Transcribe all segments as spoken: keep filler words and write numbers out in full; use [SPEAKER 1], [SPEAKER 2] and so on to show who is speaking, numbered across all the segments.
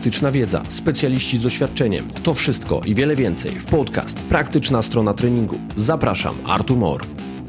[SPEAKER 1] praktyczna wiedza, specjaliści z doświadczeniem. To wszystko i wiele więcej w podcast Praktyczna strona treningu. Zapraszam, Artur Mor.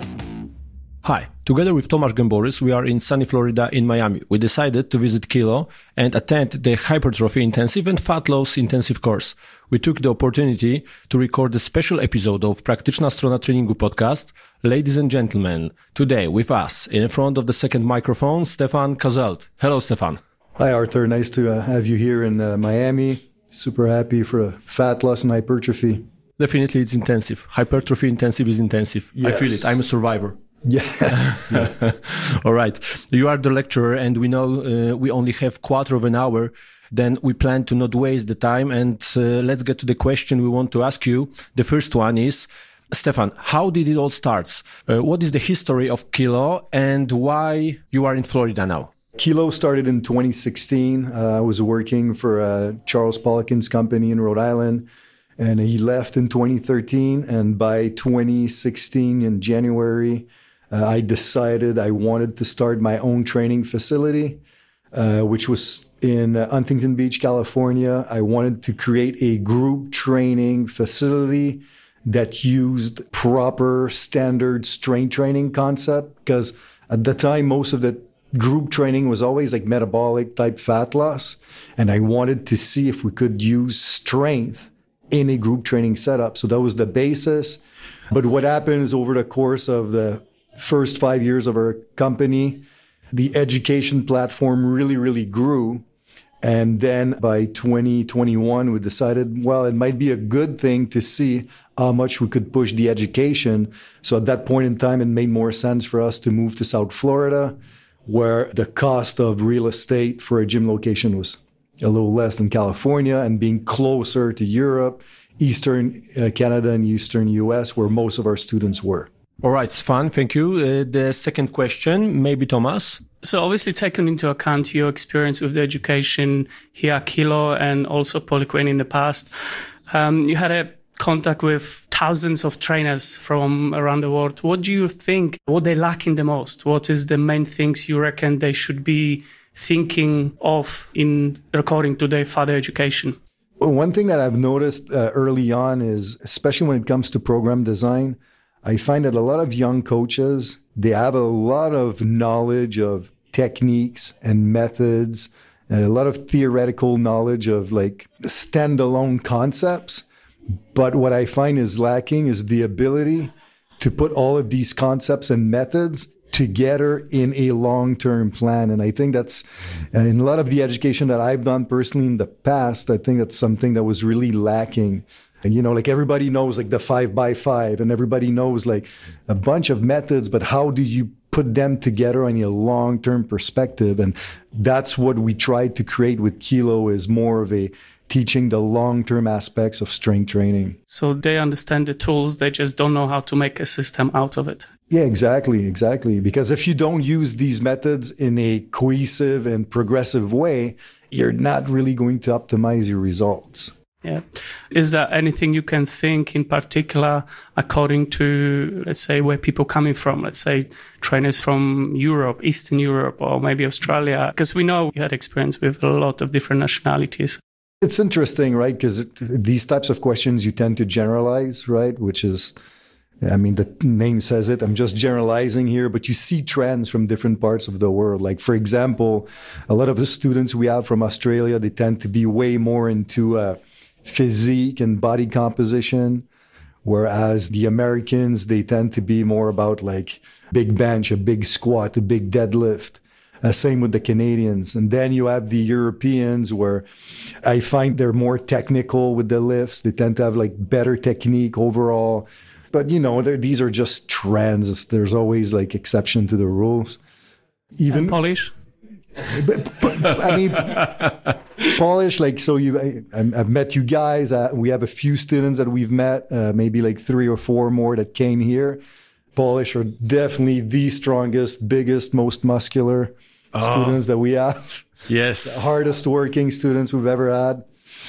[SPEAKER 1] Hi, together with Tomasz Gęborys, we are in sunny Florida in Miami. We decided to visit Kilo and attend the Hypertrophy Intensive and Fat Loss Intensive course. We took the opportunity to record a special episode of Praktyczna strona treningu podcast. Ladies and gentlemen, today with us, in front of the second microphone, Stefan Kazelt. Hello, Stefan.
[SPEAKER 2] Hi, Arthur. Nice to uh, have you here in uh, Miami. Super happy for a fat loss and hypertrophy.
[SPEAKER 1] Definitely, it's intensive. Hypertrophy intensive is intensive. Yes. I feel it. I'm a survivor.
[SPEAKER 2] Yeah.
[SPEAKER 1] All right. You are the lecturer, and we know uh, we only have quarter of an hour. Then we plan to not waste the time. And uh, let's get to the question we want to ask you. The first one is, Stefan, how did it all start? Uh, what is the history of Kilo and why you are in Florida now?
[SPEAKER 2] Kilo started in twenty sixteen. Uh, I was working for uh, Charles Poliquin's company in Rhode Island, and he left in twenty thirteen. And by twenty sixteen, in January, uh, I decided I wanted to start my own training facility, uh, which was in uh, Huntington Beach, California. I wanted to create a group training facility that used proper standard strength training concept, because at the time, most of the group training was always like metabolic type fat loss. And I wanted to see if we could use strength in a group training setup. So that was the basis. But what happens over the course of the first five years of our company, the education platform really, really grew. And then by twenty twenty-one, we decided, well, it might be a good thing to see how much we could push the education. So at that point in time, it made more sense for us to move to South Florida, where the cost of real estate for a gym location was a little less than California, and being closer to Europe, Eastern uh, Canada and Eastern U S, where most of our students were.
[SPEAKER 1] All right, Stefan, thank you. Uh, the second question, maybe Thomas?
[SPEAKER 3] So obviously taking into account your experience with the education here at Kilo and also Poliquin in the past, um, you had a contact with thousands of trainers from around the world. What do you think, what they lacking the most? What is the main things you reckon they should be thinking of in recording to their further education?
[SPEAKER 2] Well, one thing that I've noticed uh, early on is, especially when it comes to program design, I find that a lot of young coaches, they have a lot of knowledge of techniques and methods, and a lot of theoretical knowledge of like standalone concepts. But what I find is lacking is the ability to put all of these concepts and methods together in a long-term plan. And I think that's, uh, in a lot of the education that I've done personally in the past, I think that's something that was really lacking. And, you know, like everybody knows like the five by five, and everybody knows like a bunch of methods, but how do you put them together in a long-term perspective? And that's what we tried to create with Kilo, is more of a teaching the long-term aspects of strength training.
[SPEAKER 3] So they understand the tools, they just don't know how to make a system out of it.
[SPEAKER 2] Yeah, exactly, exactly. Because if you don't use these methods in a cohesive and progressive way, you're not really going to optimize your results.
[SPEAKER 3] Yeah. Is there anything you can think in particular according to, let's say, where people coming from? Let's say trainers from Europe, Eastern Europe, or maybe Australia? Because we know you had experience with a lot of different nationalities.
[SPEAKER 2] It's interesting, right? Because these types of questions you tend to generalize, right? Which is, I mean, the name says it. I'm just generalizing here, but you see trends from different parts of the world. Like, for example, a lot of the students we have from Australia, they tend to be way more into uh, physique and body composition, whereas the Americans, they tend to be more about like big bench, a big squat, a big deadlift. Uh, same with the Canadians. And then you have the Europeans, where I find they're more technical with the lifts. They tend to have like better technique overall. But, you know, these are just trends. There's always like exception to the rules. Even
[SPEAKER 3] and Polish?
[SPEAKER 2] But, but, I mean, Polish, like, so you, I, I've met you guys. Uh, we have a few students that we've met, uh, maybe like three or four more that came here. Polish are definitely the strongest, biggest, most muscular oh. students that we have.
[SPEAKER 1] Yes.
[SPEAKER 2] The hardest working students we've ever had.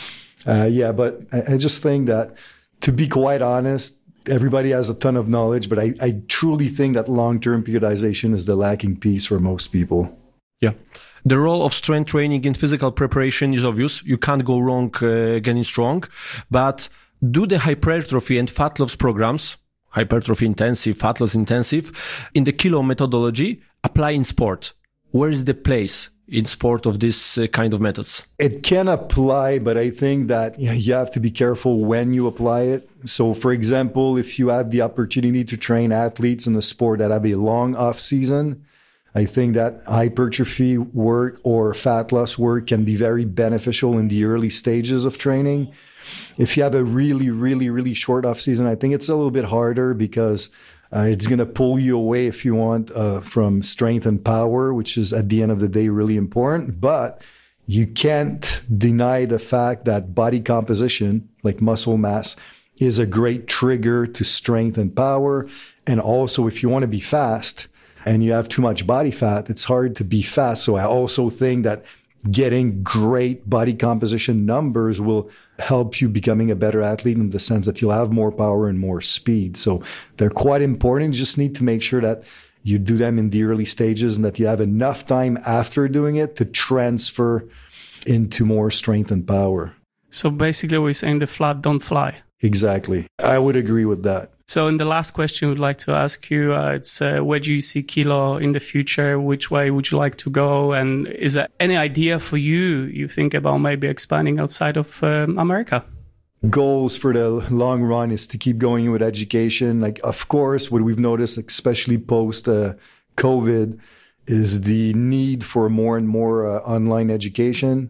[SPEAKER 2] Uh, yeah, but I, I just think that, to be quite honest, everybody has a ton of knowledge, but I, I truly think that long-term periodization is the lacking piece for most people.
[SPEAKER 1] Yeah. The role of strength training in physical preparation is obvious. You can't go wrong uh, getting strong. But do the hypertrophy and fat loss programs, hypertrophy intensive, fat loss intensive, in the Kilo methodology apply in sport? Where is the place in sport of this uh, kind of methods?
[SPEAKER 2] It can apply, but I think that you know, you have to be careful when you apply it. So, for example, if you have the opportunity to train athletes in the sport that have a long off season, I think that hypertrophy work or fat loss work can be very beneficial in the early stages of training. If you have a really, really, really short off season, I think it's a little bit harder because uh, it's going to pull you away, if you want, uh, from strength and power, which is at the end of the day really important. But you can't deny the fact that body composition, like muscle mass, is a great trigger to strength and power. And also, if you want to be fast and you have too much body fat, it's hard to be fast. So I also think that getting great body composition numbers will help you becoming a better athlete in the sense that you'll have more power and more speed. So they're quite important. You just need to make sure that you do them in the early stages and that you have enough time after doing it to transfer into more strength and power.
[SPEAKER 3] So basically we're saying the flat don't fly.
[SPEAKER 2] Exactly. I would agree with that.
[SPEAKER 3] So in the last question we'd like to ask you, uh, it's uh, where do you see Kilo in the future? Which way would you like to go? And is there any idea for you, you think about maybe expanding outside of um, America?
[SPEAKER 2] Goals for the long run is to keep going with education. Like, of course, what we've noticed, especially post uh, COVID, is the need for more and more uh, online education.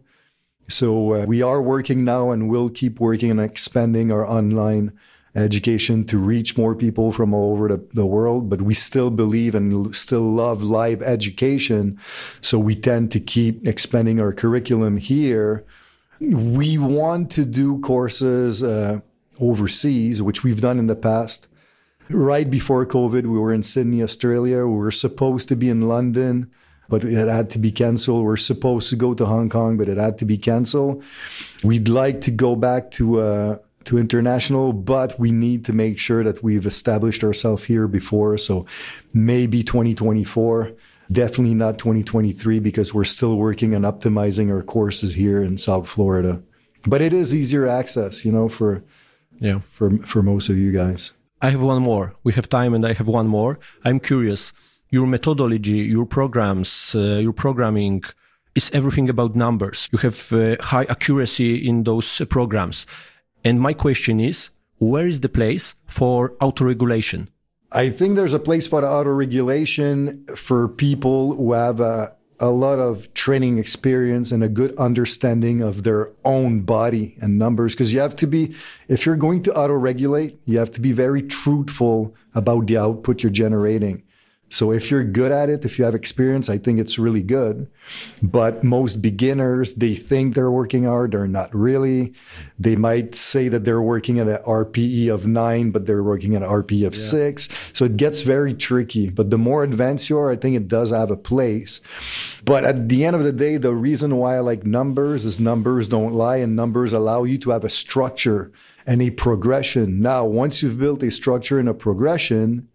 [SPEAKER 2] So uh, we are working now and will keep working on expanding our online education to reach more people from all over the, the world. But we still believe and still love live education. So we tend to keep expanding our curriculum here. We want to do courses uh, overseas, which we've done in the past. Right before COVID, we were in Sydney, Australia. We were supposed to be in London, but it had to be canceled. We're supposed to go to Hong Kong, but it had to be canceled. We'd like to go back to uh, to international, but we need to make sure that we've established ourselves here before. So maybe twenty twenty-four, definitely not twenty twenty-three, because we're still working on optimizing our courses here in South Florida. But it is easier access, you know, for yeah for for most of you guys.
[SPEAKER 1] I have one more. We have time, and I have one more. I'm curious. Your methodology, your programs, uh, your programming is everything about numbers. You have uh, high accuracy in those uh, programs. And my question is, where is the place for autoregulation?
[SPEAKER 2] I think there's a place for autoregulation for people who have a, a lot of training experience and a good understanding of their own body and numbers. Because you have to be, if you're going to autoregulate, you have to be very truthful about the output you're generating. So if you're good at it, if you have experience, I think it's really good. But most beginners, they think they're working hard. They're not really. They might say that they're working at an R P E of nine, but they're working at an R P E of yeah. six. So it gets very tricky. But the more advanced you are, I think it does have a place. But at the end of the day, the reason why I like numbers is numbers don't lie, and numbers allow you to have a structure and a progression. Now, once you've built a structure and a progression,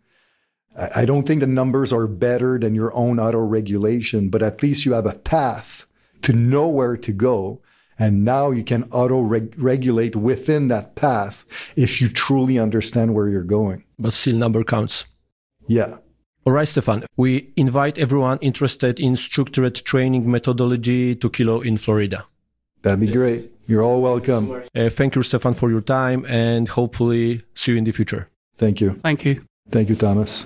[SPEAKER 2] I don't think the numbers are better than your own auto-regulation, but at least you have a path to know where to go. And now you can auto-regulate within that path if you truly understand where you're going.
[SPEAKER 1] But still number counts.
[SPEAKER 2] Yeah.
[SPEAKER 1] All right, Stefan. We invite everyone interested in structured training methodology to Kilo in Florida.
[SPEAKER 2] That'd be great. You're all welcome.
[SPEAKER 1] Uh, thank you, Stefan, for your time, and hopefully see you in the future.
[SPEAKER 2] Thank you.
[SPEAKER 3] Thank you.
[SPEAKER 2] Thank you, Thomas.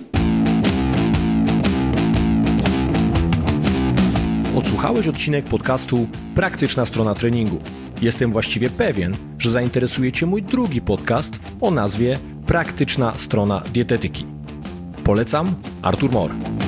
[SPEAKER 1] Odsłuchałeś odcinek podcastu Praktyczna strona treningu. Jestem właściwie pewien, że zainteresuje Cię mój drugi podcast o nazwie Praktyczna strona dietetyki. Polecam, Artur Mor.